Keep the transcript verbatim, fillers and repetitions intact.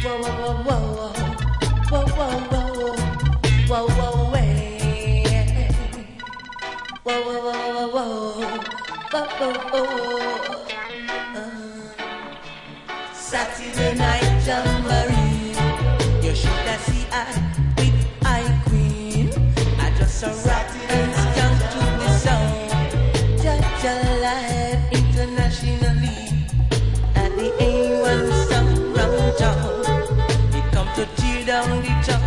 Whoa, whoa, whoa, whoa, whoa, whoa, whoa, whoa, whoa, way. Whoa, whoa, whoa, whoa, whoa, whoa, whoa. Uh, Saturday night jamboree. You should have seen I with I Queen. I just saw rock and skunk to the song. Jaja live internationally at the A one Sound Round Town. It come to tear down the town.